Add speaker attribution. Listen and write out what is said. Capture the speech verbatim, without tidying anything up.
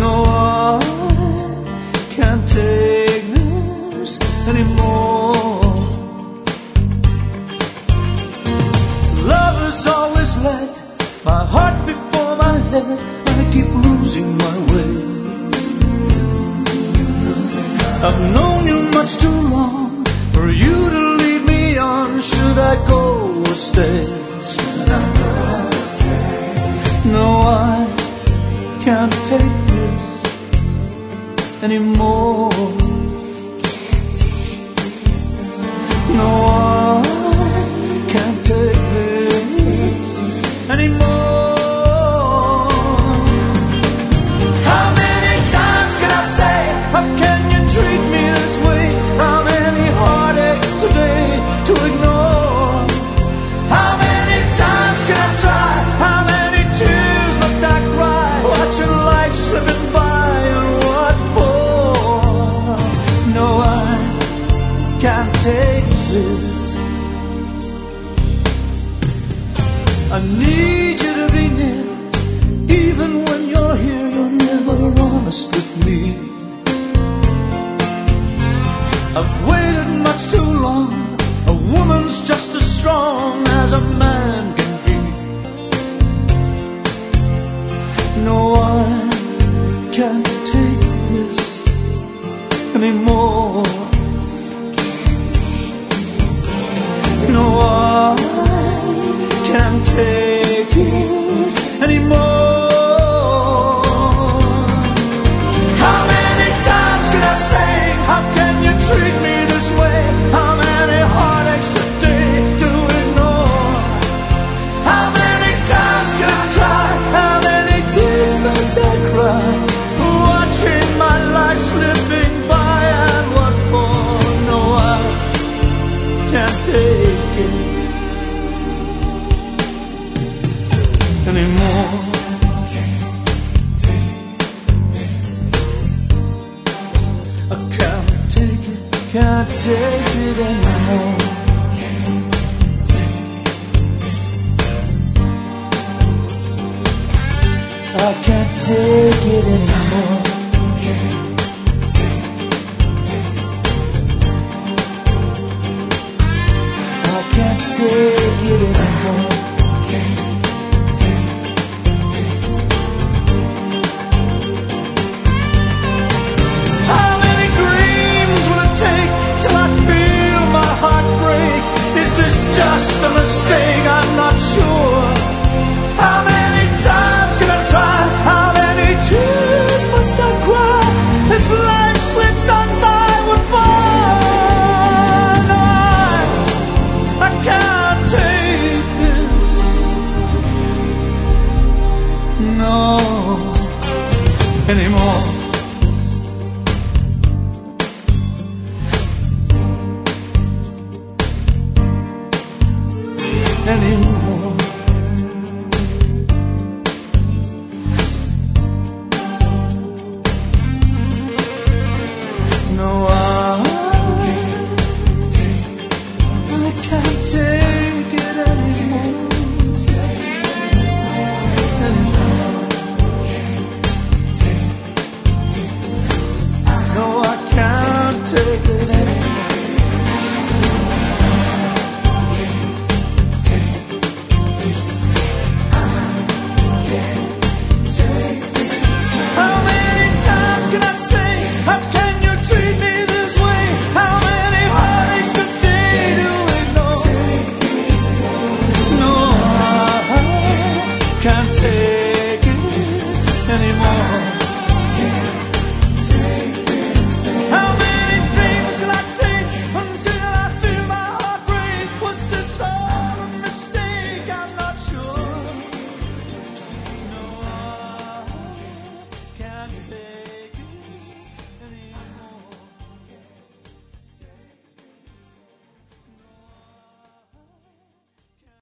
Speaker 1: No, I can't take this anymore. Lovers always let my heart before my head, and I keep losing my way. I've known you much too long for you to lead me on. Should I go or stay? Should I go or stay? No, I can't take this anymore.
Speaker 2: Can't take this anymore.
Speaker 1: No, I can't take this anymore. How many times can I say, how can you treat me this way? How many heartaches today to ignore? How many times can I try? How many tears must I cry? Watching life slipping by, and what for? No, I can't take this. I need you to be near. Even when you're here, you're never honest with me. I've waited much too long. A woman's just as strong as a man can be. No, I can't take this anymore.
Speaker 2: Can't take this anymore.
Speaker 1: No, I can't take it anymore. How many times can I say, how can you treat me this way? How many heartaches today to ignore? How many times can I try? How many tears must I cry? Watching my life slipping by, and what for? No, I can't take it anymore. I can't take it, can't take it anymore. I can't take it anymore. I can't take it anymore.